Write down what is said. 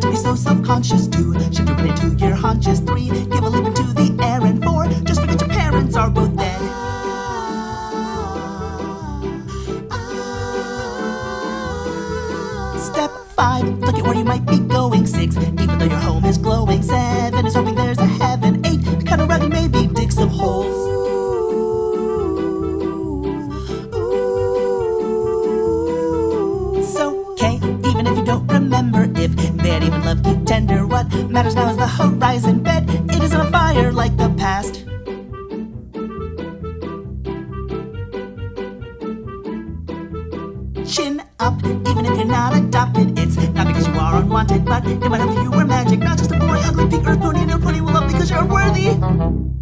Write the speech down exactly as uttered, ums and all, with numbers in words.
is so self-conscious. Two, shift your weight into your haunches. Three, give a lip into the air. And four, just forget your parents are both dead. Step five, look at where you might be going. Six, even though your home is glowing. Seven is hoping there's a heaven. Eight, cut around and maybe dig some holes. It's okay, even if you don't remember if they'd even love you tender. What matters now is the horizon bed. It isn't on fire like the past. Chin up, even if you're not adopted. It's not because you are unwanted, but it might help if you were magic. Not just a boy, ugly pink earth pony, and your pony will love because you're unworthy.